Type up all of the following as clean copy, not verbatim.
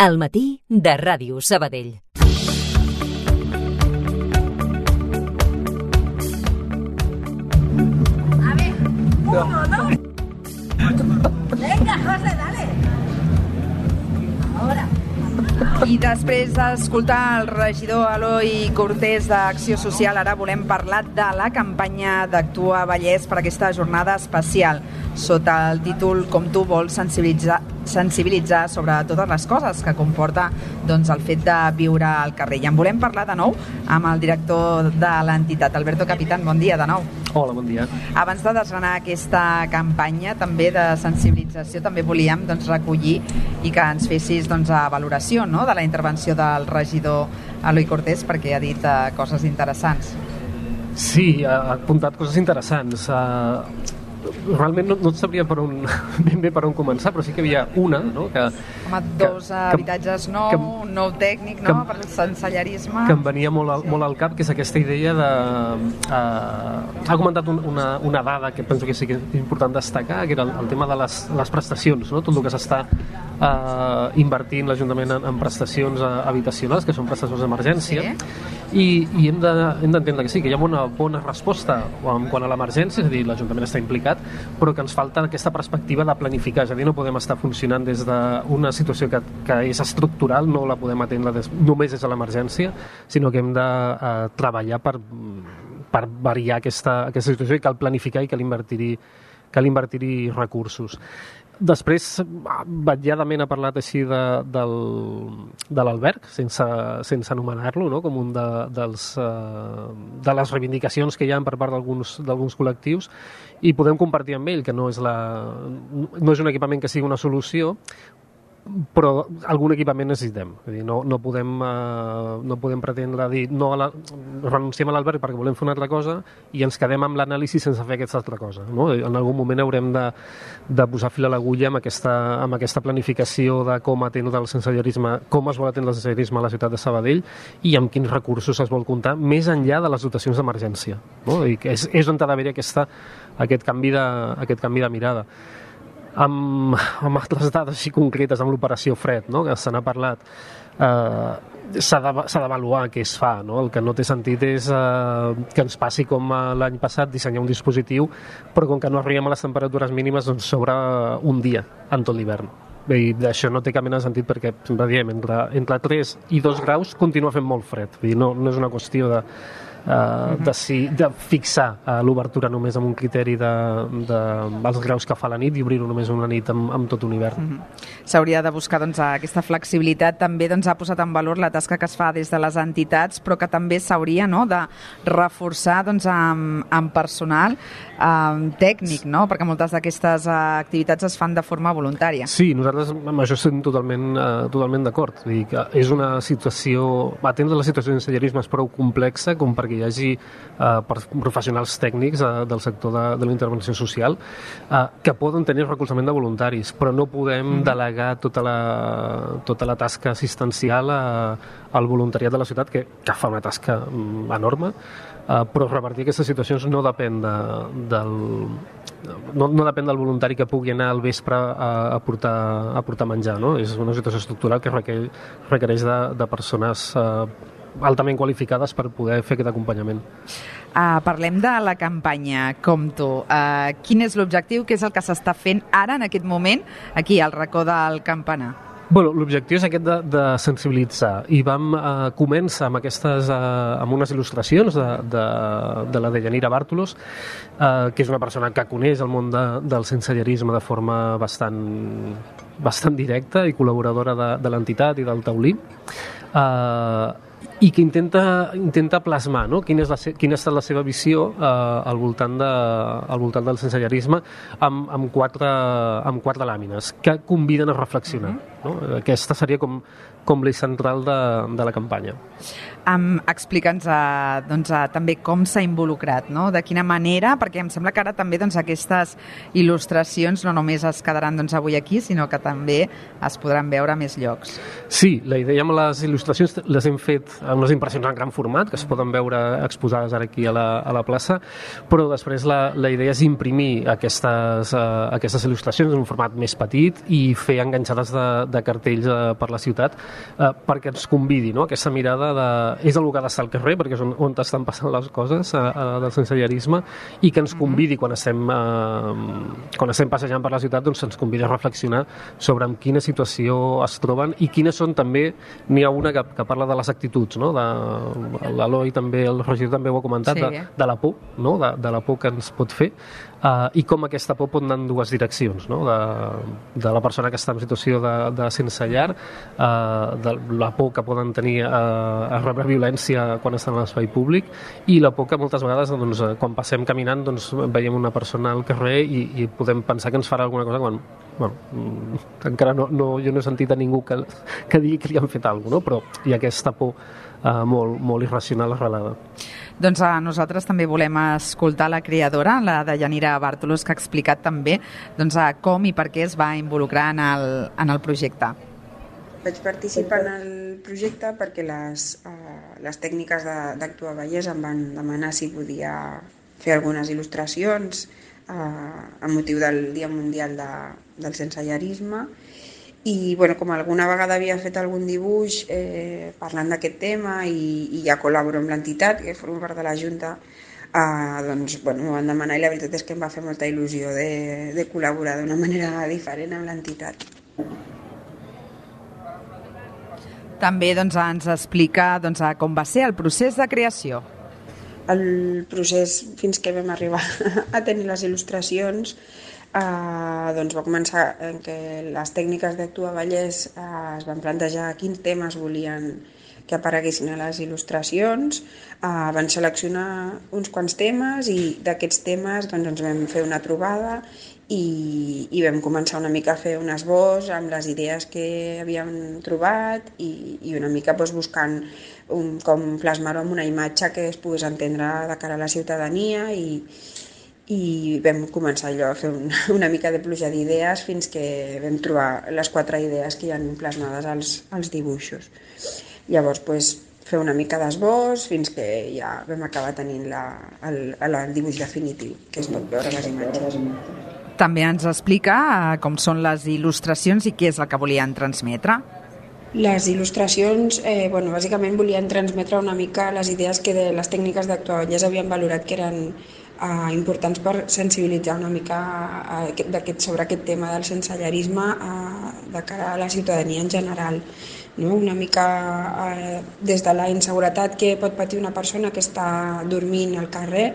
Al matí de Ràdio Sabadell. A ver, 1, 2. Venga, José, dale. Ahora. I després d'escoltar el regidor Eloi Cortés d'Acció Social, ara volem parlar de la campanya d'Actua Vallès per aquesta jornada especial, sota el títol Com tu vols sensibilitzar sobre totes les coses que comporta el fet de viure al carrer. I en volem parlar de nou amb el director de l'entitat, Alberto Capitán. Bon dia de nou. Hola, bon dia. Abans de desgranar aquesta campanya també de sensibilització, també volíem recollir i que ens fessis valoració de la intervenció del regidor Eloi Cortés, perquè ha dit coses interessants. Sí, ha apuntat coses interessants. Realment no et sabria ben bé per on començar, però sí que hi havia una, no? Dos habitatges un nou tècnic per al sensellarisme, que em venia molt al cap, que és aquesta idea de... Ha comentat una dada que penso que sí que és important destacar, que era el tema de les prestacions, no? Tot el que s'està invertint l'Ajuntament en prestacions habitacionals, que són prestacions d'emergència, i hem d'entendre que sí, que hi ha una bona resposta quant a l'emergència, és a dir, l'Ajuntament està implicat, però que ens falta aquesta perspectiva de planificar, és a dir, no podem estar funcionant des d'una situació que és estructural, no la podem atendre només des de l'emergència, sinó que hem de treballar per variar aquesta situació, i cal planificar i cal invertir-hi recursos. Després, vetlladament ha parlat així de l'alberg, sense anomenar-lo, no? Com un de les reivindicacions que hi ha per part d'alguns col·lectius, i podem compartir amb ell que no és un equipament que sigui una solució, però algun equipament necessitem. No podem pretendre dir renunciem a l'alberg perquè volem fer una altra cosa i ens quedem amb l'anàlisi sense fer aquesta altra cosa, no? En algun moment haurem de posar fil a l'agulla amb aquesta planificació de com atendre el sensellarisme, com es vol atendre el sensellarisme a la ciutat de Sabadell i amb quins recursos es vol comptar, més enllà de les dotacions d'emergència, no? I que és on ha d'haver aquest canvi de mirada. Amb altres dades així concretes, amb l'operació Fred, no? Que se n'ha parlat, s'ha d'avaluar què es fa, no? El que no té sentit és que ens passi com l'any passat, dissenyar un dispositiu, però com que no arribem a les temperatures mínimes sobre un dia en tot l'hivern. Bé, això no té cap mena de sentit perquè, sempre diem, entre 3 i 2 graus continua fent molt fred. No és una qüestió de fixar l'obertura només amb un criteri dels graus que fa la nit i obrir-ho només una nit amb tot un hivern. S'hauria de buscar aquesta flexibilitat. També ha posat en valor la tasca que es fa des de les entitats, però que també s'hauria de reforçar amb personal tècnic, no? Perquè moltes d'aquestes activitats es fan de forma voluntària. Sí, nosaltres amb això estem totalment d'acord. Que és una situació, atendre la situació de sensellarisme és prou complexa com perquè hi hagi professionals tècnics del sector de la intervenció social que poden tenir recolzament de voluntaris, però no podem delegar tota la tasca assistencial al voluntariat de la ciutat, que fa una tasca enorme, però revertir aquestes situacions no depèn del voluntari que pugui anar al vespre a portar menjar, no? És una situació estructural que requereix de persones altament qualificades per poder fer aquest acompanyament. Parlem de la campanya Com tu. Quin és l'objectiu? Què és el que s'està fent ara, en aquest moment, aquí al racó del Campanar? L'objectiu és aquest de sensibilitzar, i vam començar amb unes il·lustracions de la Deyanira Bártulos, que és una persona que coneix el món del sensellarisme de forma bastant directa i col·laboradora de l'entitat i del taulí, i que intenta plasmar, no? Quina ha estat la seva visió al voltant del sensellarisme amb quatre làmines que conviden a reflexionar, no? Aquesta seria com l'eix central de la campanya. Explica'ns també com s'ha involucrat, no? De quina manera, perquè em sembla que ara també aquestes il·lustracions no només es quedaran avui aquí, sinó que també es podran veure a més llocs. Sí, la idea amb les il·lustracions les hem fet amb unes impressions en gran format, que es poden veure exposades ara aquí a la plaça, però després la idea és imprimir aquestes il·lustracions en un format més petit i fer enganxades de cartells per la ciutat perquè ens convidi, no? Aquesta mirada és el que ha d'estar al carrer, perquè és on estan passant les coses del sensellarisme, i que ens convidi quan estem passejant per la ciutat, doncs ens convidi a reflexionar sobre en quina situació es troben i quines són també, n'hi ha una que parla de les actituds, no? L'Eloi també, el Roger també ho ha comentat, de la por, no? De la por que ens pot fer, i com aquesta por pot anar en dues direccions, no? De la persona que està en situació de sense llar, de la por que poden tenir a rebre violència quan estan a l'espai públic, i la por que moltes vegades quan passem caminant veiem una persona al carrer i podem pensar que ens farà alguna cosa quan encara jo no he sentit a ningú que digui que li han fet alguna cosa, no? Però hi ha aquesta por molt irracional arrelada. Doncs nosaltres també volem escoltar la creadora, la de Yanira Bártolos, que ha explicat també com i per què es va involucrar en el projecte. Vaig participar en el projecte perquè les tècniques d'Actua Vallès em van demanar si podia fer algunes il·lustracions amb motiu del Dia Mundial del Sensellarisme. I com alguna vegada havia fet algun dibuix parlant d'aquest tema i ja col·laboro amb l'entitat, que formo part de la Junta, m'ho van demanar i la veritat és que em va fer molta il·lusió de col·laborar d'una manera diferent amb l'entitat. També ens explica com va ser el procés de creació. El procés fins que vam arribar a tenir les il·lustracions va començar en què les tècniques d'Actua Vallès es van plantejar quins temes volien que apareguessin a les il·lustracions, van seleccionar uns quants temes i d'aquests temes ens vam fer una trobada i vam començar una mica a fer un esbós amb les idees que havíem trobat i una mica buscant com plasmar-ho en una imatge que es pogués entendre de cara a la ciutadania i vam començar allò a fer una mica de pluja d'idees fins que vam trobar les 4 idees que hi ha plasmades als dibuixos. Llavors fer una mica d'esbós fins que ja vam acabar tenint el dibuix definitiu, que es pot veure a les imatges. També ens explica com són les il·lustracions i què és el que volien transmetre. Les il·lustracions, bàsicament volien transmetre una mica les idees que les tècniques d'Actua Vallès havien valorat que eren importants per sensibilitzar una mica sobre aquest tema del sensellarisme de cara a la ciutadania en general. Una mica des de la inseguretat que pot patir una persona que està dormint al carrer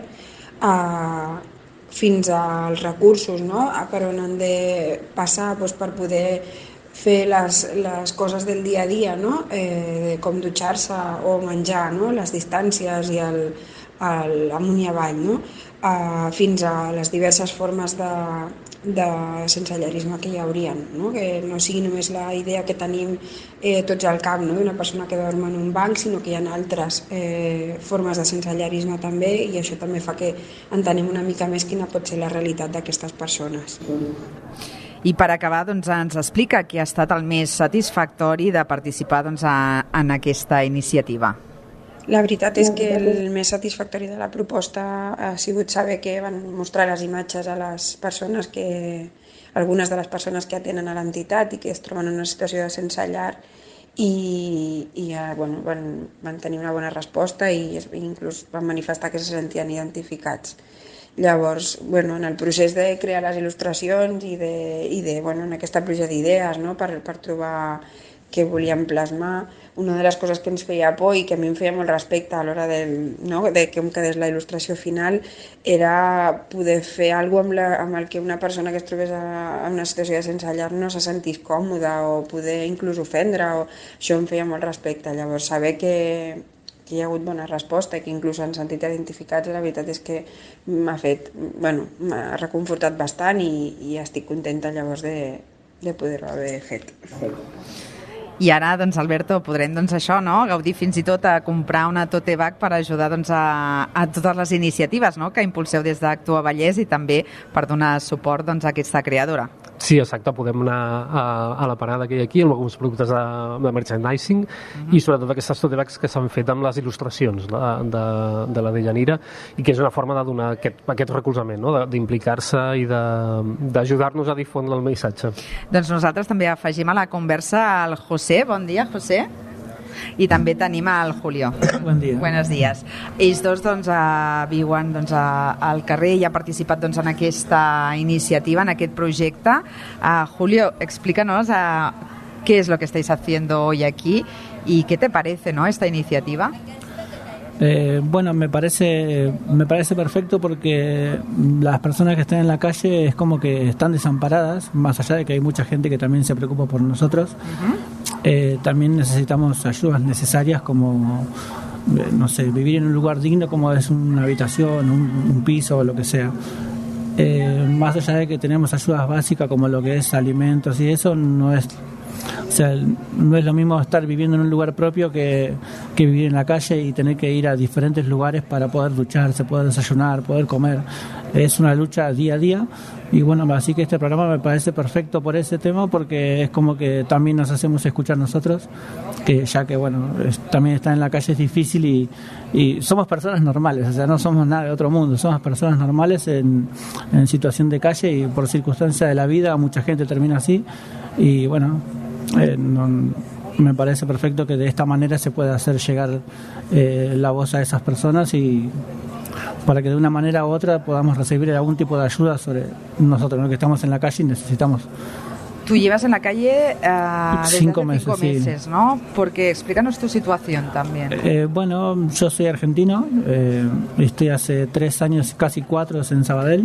fins als recursos per on han de passar per poder fer les coses del dia a dia, com dutxar-se o menjar, les distàncies i amunt i avall, fins a les diverses formes de sensellarisme que hi haurien, que no sigui només la idea que tenim tots al cap d'una persona que dorm en un banc, sinó que hi ha altres formes de sensellarisme també, i això també fa que entenem una mica més quina pot ser la realitat d'aquestes persones. I per acabar, ens explica què ha estat el més satisfactori de participar en aquesta iniciativa. La veritat és que el més satisfactori de la proposta ha sigut saber que van mostrar les imatges a les persones algunes de les persones que atenen a l'entitat i que es troben en una situació de sense llar i van tenir una bona resposta i inclús van manifestar que se sentien identificats. Llavors, en el procés de crear les il·lustracions i en aquesta pluja d'idees per trobar què volíem plasmar, una de les coses que ens feia por i que a mi em feia molt respecte a l'hora de com quedés la il·lustració final era poder fer alguna cosa amb el que una persona que es trobés en una situació de sense llar no se sentís còmoda o poder inclús ofendre, això em feia molt respecte. Llavors, saber que hi ha hagut bona resposta i que inclús s'han sentit identificats, la veritat és que m'ha reconfortat bastant i estic contenta llavors de poder-ho haver fet. I ara, doncs, Alberto, podrem això, no? Gaudir fins i tot a comprar una tote bag per ajudar a totes les iniciatives, no?, que impulseu des d'Actua Vallès i també per donar suport a aquesta creadora. Sí, exacte, podem anar a la parada que hi ha aquí amb alguns productes de merchandising i sobretot aquestes tote bags que s'han fet amb les il·lustracions de la Deyanira i que és una forma de donar aquest recolzament, no?, d'implicar-se i d'ajudar-nos a difondre el missatge. Doncs nosaltres també afegim a la conversa al José. Bon dia, José. I també tenim al Julio. Bon dia. Buenos días. Ells dos viuen al carrer i ha participat en aquesta iniciativa, en aquest projecte. Julio, explícanos qué es lo que estáis haciendo hoy aquí y qué te parece, ¿no?, esta iniciativa. Bueno, me parece perfecto porque las personas que están en la calle es como que están desamparadas, más allá de que hay mucha gente que también se preocupa por nosotros. También necesitamos ayudas necesarias como, no sé, vivir en un lugar digno como es una habitación, un piso o lo que sea. Más allá de que tenemos ayudas básicas como lo que es alimentos y eso, no es lo mismo estar viviendo en un lugar propio que vivir en la calle y tener que ir a diferentes lugares para poder ducharse, poder desayunar, poder comer. Es una lucha día a día y bueno, así que este programa me parece perfecto por ese tema porque es como que también nos hacemos escuchar nosotros, que ya que bueno, también estar en la calle es difícil y somos personas normales, o sea, no somos nada de otro mundo, somos personas normales en situación de calle y por circunstancias de la vida mucha gente termina así y bueno, me parece perfecto que de esta manera se pueda hacer llegar la voz a esas personas y para que de una manera u otra podamos recibir algún tipo de ayuda sobre nosotros, ¿no?, que estamos en la calle y necesitamos. Tú llevas en la calle desde 5 meses, meses, ¿no? Porque explícanos tu situación también. Bueno, yo soy argentino, estoy hace 3 años, casi 4 en Sabadell.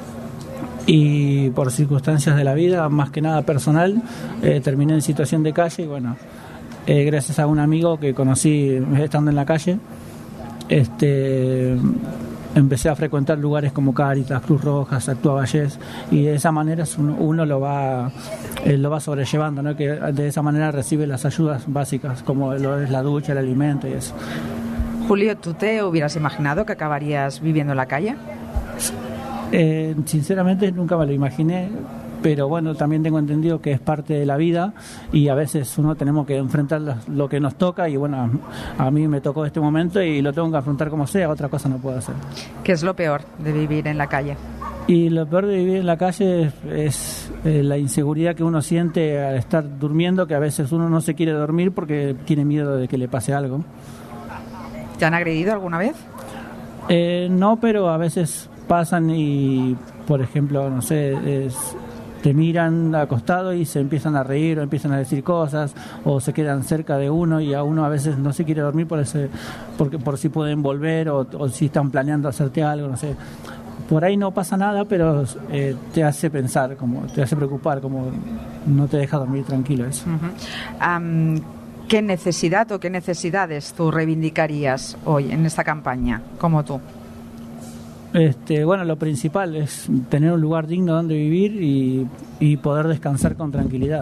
Y por circunstancias de la vida, más que nada personal, terminé en situación de calle y bueno, gracias a un amigo que conocí estando en la calle, empecé a frecuentar lugares como Cáritas, Cruz Roja, Actua Vallès y de esa manera uno lo va sobrellevando, ¿no?, que de esa manera recibe las ayudas básicas como lo es la ducha, el alimento y eso. Julio, ¿tú te hubieras imaginado que acabarías viviendo en la calle? Sinceramente nunca me lo imaginé, pero bueno, también tengo entendido que es parte de la vida y a veces uno tenemos que enfrentar lo que nos toca y bueno, a mí me tocó este momento y lo tengo que afrontar como sea, otra cosa no puedo hacer. ¿Qué es lo peor de vivir en la calle? Y lo peor de vivir en la calle es la inseguridad que uno siente al estar durmiendo, que a veces uno no se quiere dormir porque tiene miedo de que le pase algo. ¿Te han agredido alguna vez? No, pero a veces pasan y, por ejemplo, no sé, te miran acostado y se empiezan a reír o empiezan a decir cosas o se quedan cerca de uno y a uno a veces no se quiere dormir por si pueden volver o si están planeando hacerte algo, no sé. Por ahí no pasa nada, pero te hace pensar, te hace preocupar, como no te deja dormir tranquilo eso. ¿Qué necesidad o qué necesidades tú reivindicarías hoy en esta campaña, como tú? Bueno, lo principal es tener un lugar digno donde vivir y poder descansar con tranquilidad.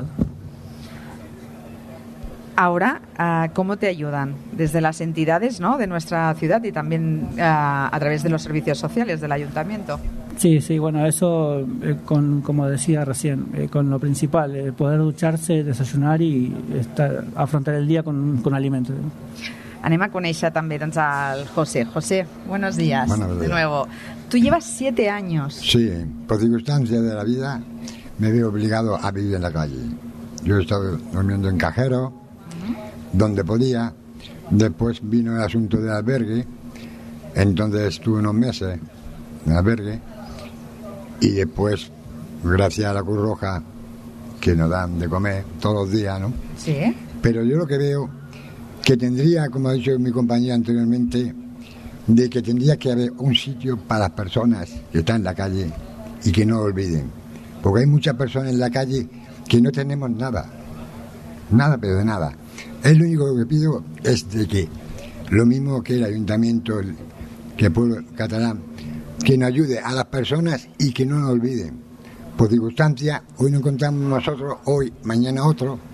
Ahora, ¿cómo te ayudan? Desde las entidades, ¿no?, de nuestra ciudad y también a través de los servicios sociales del ayuntamiento. Sí, bueno, eso, como decía recién, con lo principal, poder ducharse, desayunar y afrontar el día con alimento. Anem a conèixer també al José. José, buenos días. Buenos días. De nuevo. Tú llevas 7 años. Sí, por circunstancias de la vida me veo obligado a vivir en la calle. Yo he estado durmiendo en cajero, donde podía. Después vino el asunto del albergue, entonces estuve unos meses en el albergue y después, gracias a la Cruz Roja, que nos dan de comer todos los días, ¿no? Sí. Pero yo lo que veo que tendría, como ha dicho mi compañera anteriormente, de que tendría que haber un sitio para las personas que están en la calle y que no lo olviden. Porque hay muchas personas en la calle que no tenemos nada, pero de nada. Es lo único que pido es de que, lo mismo que el ayuntamiento, que el pueblo catalán, que nos ayude a las personas y que no nos olviden. Por circunstancia, hoy nos encontramos nosotros, hoy, mañana otro,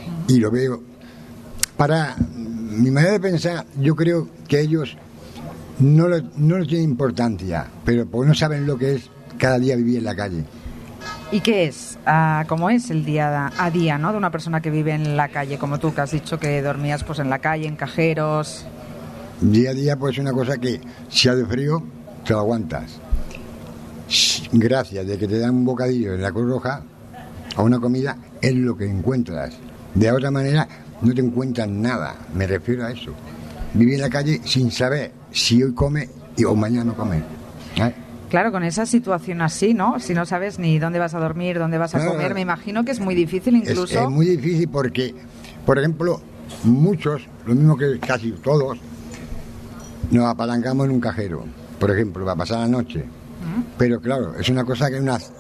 y lo veo. Para mi manera de pensar, yo creo que ellos no le tienen importancia, pero porque no saben lo que es cada día vivir en la calle. ¿Y qué es? ¿Cómo es el día a día, ¿no?, de una persona que vive en la calle, como tú, que has dicho que dormías pues en la calle, en cajeros? Día a día, pues es una cosa que si hace frío, te lo aguantas. Gracias de que te dan un bocadillo en la Cruz Roja a una comida, es lo que encuentras. De otra manera, no te encuentras nada. Me refiero a eso. Vivir en la calle sin saber si hoy come o mañana no come. Claro, con esa situación así, ¿no? Si no sabes ni dónde vas a dormir, dónde vas a comer, me imagino que es muy difícil incluso. Es muy difícil porque, por ejemplo, muchos, lo mismo que casi todos, nos apalancamos en un cajero, por ejemplo, para pasar la noche. Pero claro, es una cosa que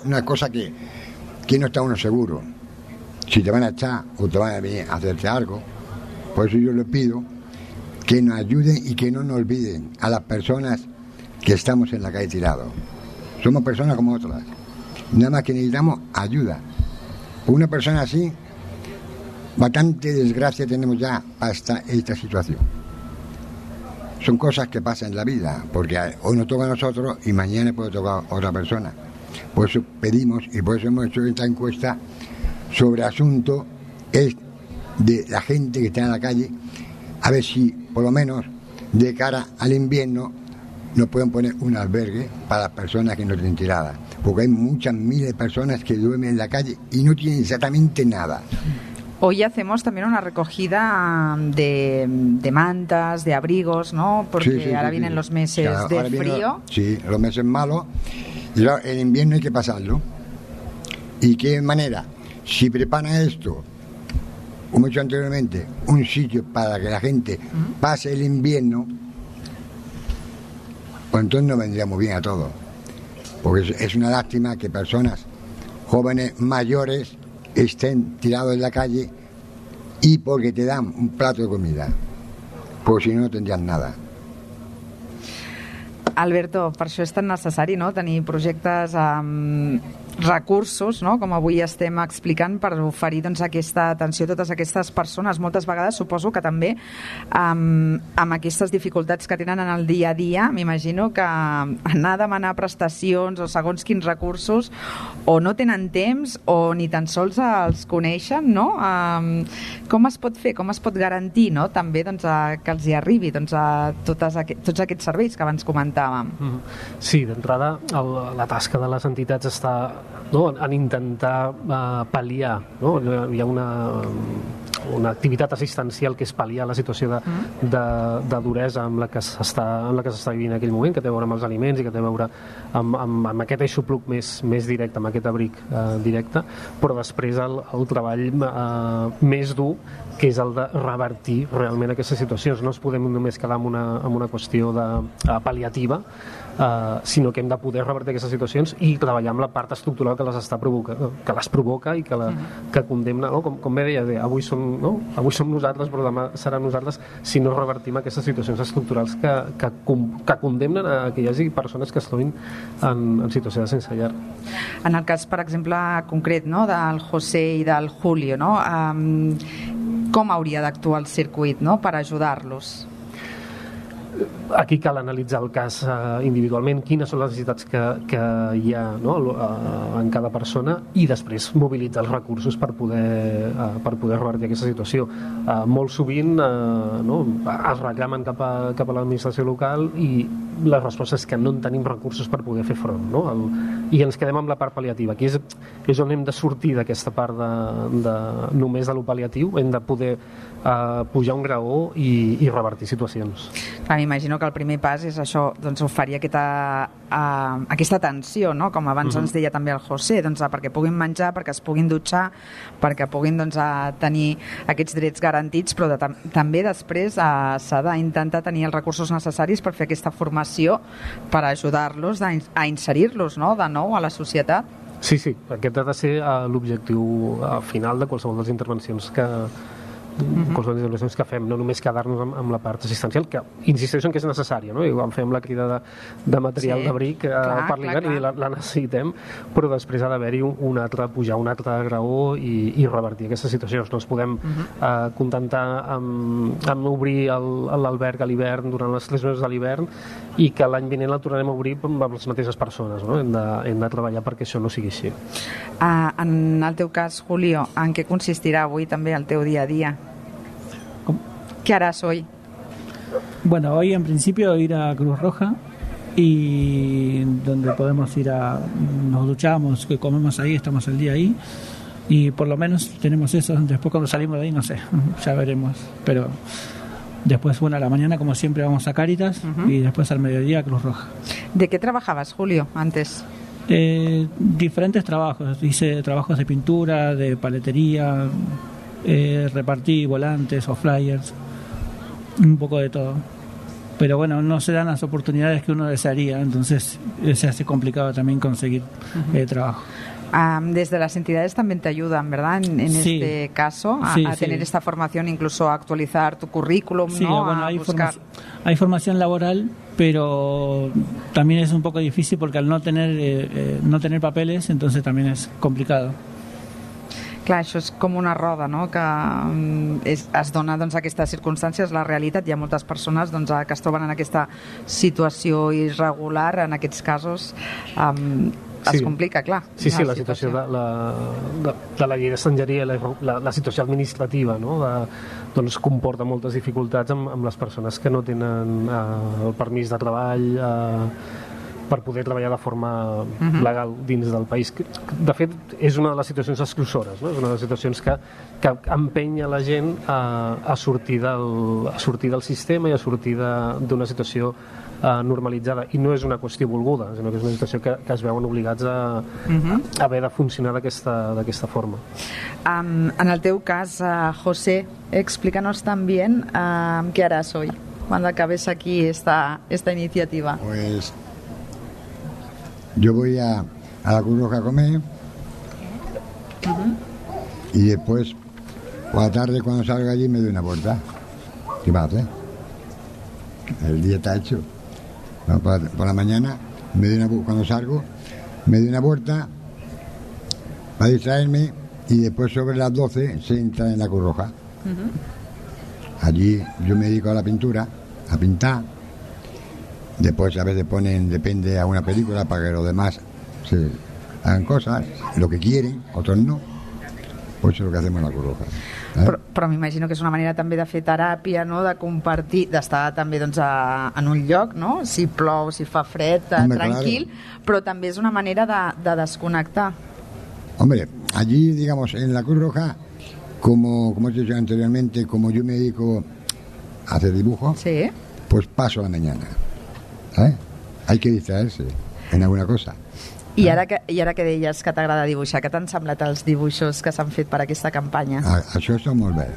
no está uno seguro. Si te van a echar o te van a venir a hacerte algo, por eso yo les pido que nos ayuden y que no nos olviden a las personas que estamos en la calle tirados. Somos personas como otras. Nada más que necesitamos ayuda. Una persona así, bastante desgracia tenemos ya hasta esta situación. Son cosas que pasan en la vida, porque hoy nos toca a nosotros y mañana puede tocar a otra persona. Por eso pedimos y por eso hemos hecho esta encuesta sobre asunto es de la gente que está en la calle, a ver si por lo menos de cara al invierno nos pueden poner un albergue para las personas que no tienen tiradas, porque hay muchas miles de personas que duermen en la calle y no tienen exactamente nada. Hoy hacemos también una recogida de mantas, de abrigos, ¿no? Porque ahora vienen los meses de frío. Los meses malos. Y claro, el invierno hay que pasarlo. ¿Y qué manera? Si prepara esto, como he dicho anteriormente, un sitio para que la gente pase el invierno, pues entonces nos vendría muy bien a todos. Porque es una lástima que personas jóvenes, mayores, estén tirados en la calle y porque te dan un plato de comida, pues si no, no tendrían nada. Alberto, per això és tan necessari, no?, tenir projectes amb recursos, no?, com avui estem explicant, per oferir doncs, aquesta atenció a totes aquestes persones. Moltes vegades suposo que també amb aquestes dificultats que tenen en el dia a dia, m'imagino que anar a demanar prestacions o segons quins recursos o no tenen temps o ni tan sols els coneixen, no? Com es pot fer, com es pot garantir, no?, també doncs, que els hi arribi doncs, a tots aquests serveis que abans comentàvem. Sí, d'entrada la tasca de les entitats està, no, en intentar pal·liar, no? Hi ha una activitat assistencial que és pal·liar la situació de duresa amb la que s'està vivint en aquell moment, que té a veure amb els aliments i que té a veure amb aquest aixopluc més directe, amb aquest abric directe, però després el treball més dur, que és el de revertir realment aquestes situacions. No es podem només quedar amb una qüestió pal·liativa, sinó que hem de poder revertir aquestes situacions i treballar amb la part estructural que les provoca i que condemna, no? Com bé deia, avui som nosaltres, però demà seran nosaltres si no revertim aquestes situacions estructurals que condemnen a que hi hagi persones que es trobin en situació de sense llar. En el cas, per exemple, concret, no?, del José i del Julio, no?, com hauria d'actuar el circuit, no?, per ajudar-los? Aquí cal analitzar el cas individualment, quines són les necessitats que hi ha, no?, en cada persona, i després mobilitzar els recursos per poder revertir aquesta situació. Molt sovint es reclamen cap a l'administració local i la resposta és que no en tenim recursos per poder fer front, no? I ens quedem amb la part pal·liativa. Aquí és on hem de sortir d'aquesta part només de lo pal·liatiu. Hem de poder pujar un graó i revertir situacions. M'imagino que el primer pas és això, doncs, oferir aquesta atenció, no?, com abans ens deia també el José, doncs, perquè puguin menjar, perquè es puguin dutxar, perquè puguin doncs, tenir aquests drets garantits, però també després s'ha d'intentar tenir els recursos necessaris per fer aquesta formació per ajudar-los a inserir-los, no?, de nou a la societat. Sí, aquest ha de ser l'objectiu final de qualsevol de les intervencions qualsevol intervencions que fem, no només quedar-nos amb la part assistencial, que insisteixo en que és necessària, no? Igual fem la crida de material d'abric per l'hivern i la necessitem, però després ha d'haver-hi pujar un altre graó i revertir aquesta situació. No ens podem contentar amb obrir l'alberg a l'hivern durant les 3 mesos de l'hivern i que l'any vinent la tornarem a obrir amb les mateixes persones, no? Hem de treballar perquè això no sigui així. En el teu cas, Julio, en què consistirà avui també el teu día a día? ¿Qué harás hoy? Bueno, hoy en principio ir a Cruz Roja y donde podemos nos duchamos, que comemos ahí, estamos el día ahí y por lo menos tenemos eso. Después cuando salimos de ahí, no sé, ya veremos, pero después, bueno, a la mañana como siempre vamos a Cáritas y después al mediodía a Cruz Roja. ¿De qué trabajabas, Julio, antes? Diferentes trabajos, hice trabajos de pintura, de paletería, repartí volantes o flyers, un poco de todo, pero bueno, no se dan las oportunidades que uno desearía, entonces se hace complicado también conseguir trabajo. Desde las entidades también te ayudan, ¿verdad? En sí, este caso, a tener esta formación, incluso a actualizar tu currículum, sí, ¿no? Bueno, hay formación laboral, pero también es un poco difícil porque al no tener papeles, entonces también es complicado. Clar, això és com una roda, no? Que es dona aquestes circumstàncies, la realitat. Hi ha moltes persones que es troben en aquesta situació irregular, en aquests casos es complica, clar. Sí, la situació de la llei d'estrangeria, la situació administrativa, no? Doncs comporta moltes dificultats amb les persones que no tenen el permís de treball per poder treballar de forma legal dins del país. De fet, és una de les situacions exclusores, no? És una de les situacions que empenya la gent a sortir del sistema i a sortir d'una situació normalitzada, i no és una qüestió volguda, sinó que és una situació que es veuen obligats a haver de funcionar d'aquesta forma. En el teu cas, José, explícanos también qué harás hoy, cuando acabes aquí esta iniciativa. Pues yo voy a la Cruz Roja a comer y después por la tarde cuando salga allí me doy una vuelta. ¿Qué va a hacer? El día está hecho. No, por la mañana cuando salgo me doy una vuelta para distraerme y después sobre las 12 se entra en la Cruz Roja. Allí yo me dedico a la pintura, a pintar. Después a veces depende a una película para que los demás se hagan cosas, lo que quieren, otros no. Pues eso es lo que hacemos en la Cruz Roja. Però m'imagino que és una manera també de fer teràpia, no? De compartir, d'estar també en un lloc, no? Si plou, si fa fred, tranquil, però també és una manera de desconnectar. Hombre, allí, digamos, en la Cruz Roja, como he dicho anteriormente, como yo me dedico a hacer dibujo, sí, pues paso la mañana. ¿Sabes? Hay que distraerse en alguna cosa. I ara que deies que t'agrada dibuixar, què t'han semblat els dibuixos que s'han fet per aquesta campanya? Això està molt bé.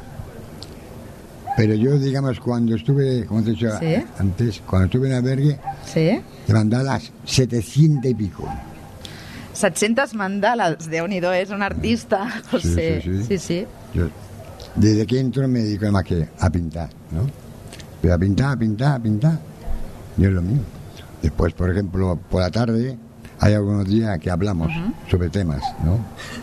Pero yo, digamos, cuando estuve, como te he dicho antes, cuando estuve en albergue, de mandalas 700 y pico. 700 mandales, Déu-n'hi-do, és un artista, José. Sí. Yo, desde que entro me dedico más que a pintar, ¿no? Pero a pintar, yo es lo mío. Después, por ejemplo, por la tarde hay algunos días que hablamos sobre temas, ¿no?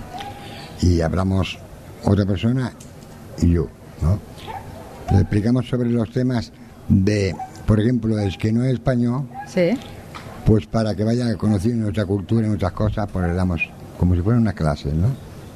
Y hablamos otra persona y yo, ¿no? Le explicamos sobre los temas de, por ejemplo, el que no es español, pues para que vaya conociendo nuestra cultura y nuestras cosas, pues le damos como si fuera una clase, ¿no?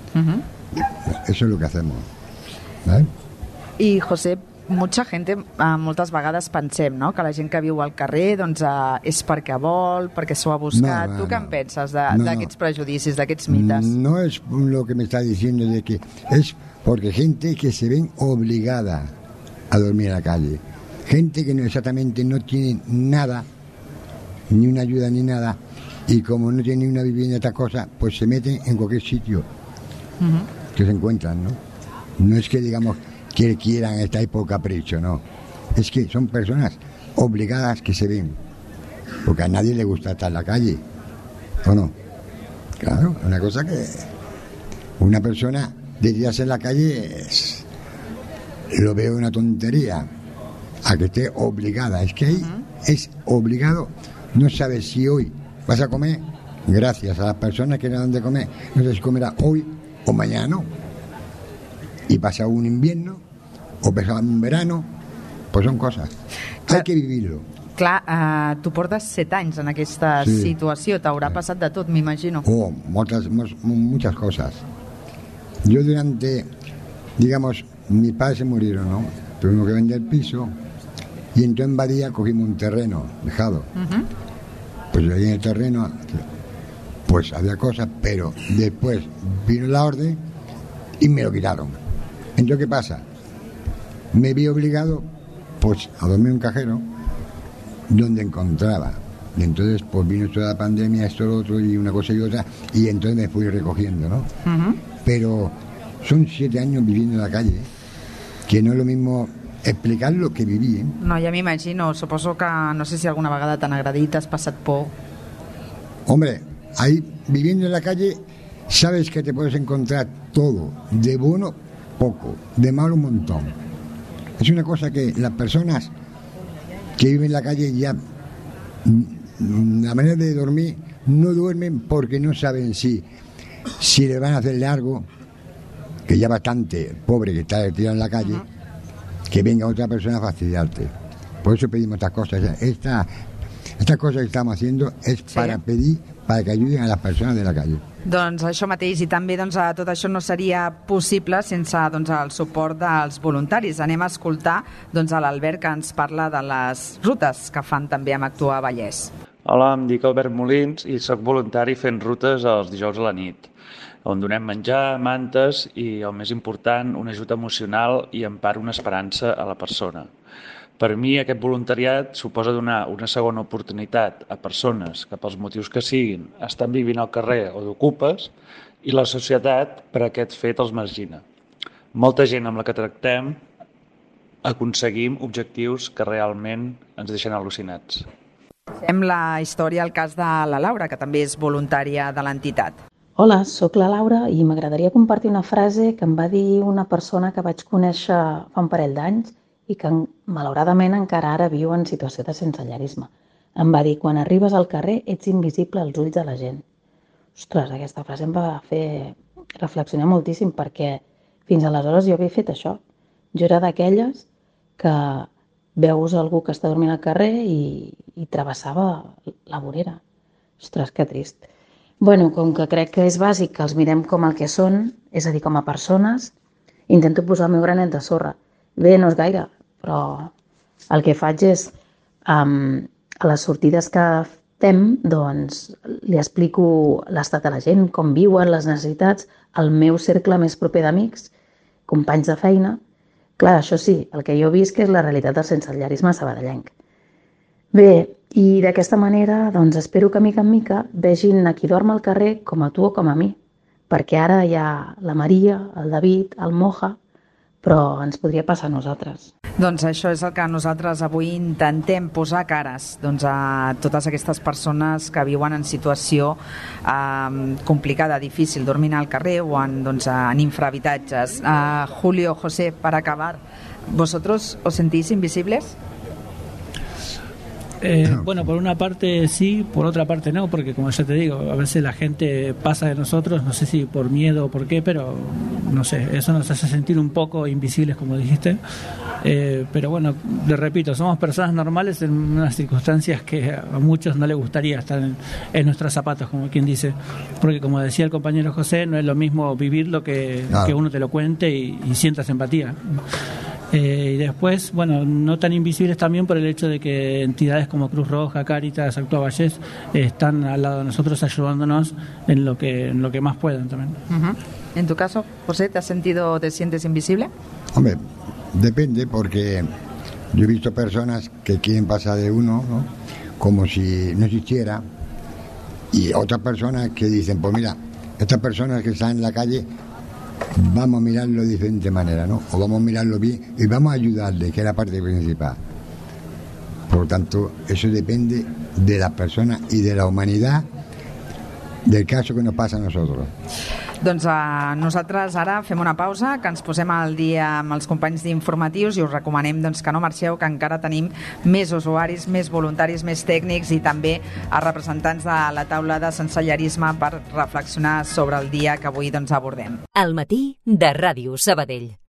Eso es lo que hacemos, ¿vale? Y José, molta gent, moltes vegades pensem, no?, que la gent que viu al carrer doncs, és perquè vol, perquè s'ho ha buscat. Tu què en penses d'aquests prejudicis, d'aquests mites? No es lo que me está diciendo de que es porque gente que se ven obligada a dormir en la calle, gente que exactamente no tiene nada, ni una ayuda ni nada, y como no tiene ni una vivienda, esta cosa, pues se meten en cualquier sitio que se encuentran, ¿no? No es que digamos que quieran estar ahí por capricho, no. Es que son personas obligadas que se ven. Porque a nadie le gusta estar en la calle. ¿O no? Claro, una cosa que una persona de tirarse en la calle lo veo una tontería a que esté obligada. Es que ahí es obligado. No sabes si hoy vas a comer gracias a las personas que le dan de comer. No sé si comerá hoy o mañana no. Y pasa un invierno o pasa un verano, pues son cosas. Hay que vivirlo. Clar, tu portes 7 anys en aquesta situació, t'haurà passat de tot, m'imagino. Muchas cosas. Yo digamos, mis padres se murieron, ¿no? Tuvimos que vender el piso y entonces en Badía cogimos un terreno dejado. Pues ahí en el terreno, pues había cosas, pero después vino la orden y me lo quitaron. Entonces, ¿qué pasa? Me vi obligado, pues, a dormir en un cajero donde encontraba. Y entonces, pues, vino toda la pandemia, esto, lo otro, y una cosa y otra, y entonces me fui recogiendo, ¿no? Pero son 7 años viviendo en la calle, que no es lo mismo explicar lo que viví, ¿eh? No, ja m'imagino, suposo que no sé si alguna vegada t'han agredit, has passat por. Hombre, ahí viviendo en la calle sabes que te puedes encontrar todo, de bueno poco, de malo un montón. Es una cosa que las personas que viven en la calle ya, la manera de dormir, no duermen porque no saben si le van a hacerle algo, que ya bastante pobre que está tirado en la calle, que venga otra persona a fastidiarte. Por eso pedimos estas cosas. Estas cosas que estamos haciendo es para pedir, para que ayuden a las personas de la calle. Doncs això mateix, i també tot això no seria possible sense el suport dels voluntaris. Anem a escoltar a l'Albert, que ens parla de les rutes que fan també amb Actua Vallès. Hola, em dic Albert Molins i soc voluntari fent rutes els dijous a la nit, on donem menjar, mantes i, el més important, un ajut emocional i empar una esperança a la persona. Per mi aquest voluntariat suposa donar una segona oportunitat a persones que pels motius que siguin estan vivint al carrer o d'ocupes i la societat per aquest fet els margina. Molta gent amb la que tractem aconseguim objectius que realment ens deixen al·lucinats. Fem la història al cas de la Laura, que també és voluntària de l'entitat. Hola, sóc la Laura i m'agradaria compartir una frase que em va dir una persona que vaig conèixer fa un parell d'anys i que malauradament encara ara viu en situació de sensellarisme. Em va dir: quan arribes al carrer ets invisible als ulls de la gent. Ostres, aquesta frase em va fer reflexionar moltíssim, perquè fins aleshores jo havia fet això. Jo era d'aquelles que veus algú que està dormint al carrer i travessava la vorera. Ostres, que trist. Bueno, com que crec que és bàsic que els mirem com el que són, és a dir, com a persones, intento posar el meu granet de sorra. Bé, no és gaire, però el que faig és, a les sortides que fem, doncs, li explico l'estat de la gent, com viuen, les necessitats, el meu cercle més proper d'amics, companys de feina. Clar, això sí, el que jo visc és la realitat del sensellarisme sabadellenc. Bé, i d'aquesta manera, doncs, espero que mica en mica vegin a qui dorm al carrer com a tu o com a mi, perquè ara hi ha la Maria, el David, el Moja, però ens podria passar a nosaltres. Doncs això és el que nosaltres avui intentem posar cares a totes aquestes persones que viuen en situació complicada, difícil, dormint al carrer o en infrahabitatges. Julio, José, para acabar, ¿vosotros os sentís invisibles? Bueno, por una parte sí, por otra parte no, porque como ya te digo, a veces la gente pasa de nosotros, no sé si por miedo o por qué, pero no sé, eso nos hace sentir un poco invisibles, como dijiste. Pero bueno, le repito, somos personas normales en unas circunstancias que a muchos no les gustaría estar en nuestros zapatos, como quien dice, porque como decía el compañero José, no es lo mismo vivirlo que uno te lo cuente y sientas empatía. Y después, bueno, no tan invisibles también por el hecho de que entidades como Cruz Roja, Cáritas, Actua Vallès están al lado de nosotros ayudándonos en lo que más puedan también. En tu caso, José, ¿te sientes invisible? Hombre, depende, porque yo he visto personas que quieren pasar de uno, ¿no?, como si no existiera, y otras personas que dicen, pues mira, estas personas que están en la calle, vamos a mirarlo de diferente manera, ¿no? O vamos a mirarlo bien y vamos a ayudarle, que es la parte principal. Por lo tanto, eso depende de las personas y de la humanidad del caso que nos pasa a nosotros. Doncs nosaltres ara fem una pausa, que ens posem al dia amb els companys d'informatius i us recomanem que no marxeu, que encara tenim més usuaris, més voluntaris, més tècnics i també a representants de la taula de sensellarisme per reflexionar sobre el dia que avui abordem. Al matí de Ràdio Sabadell.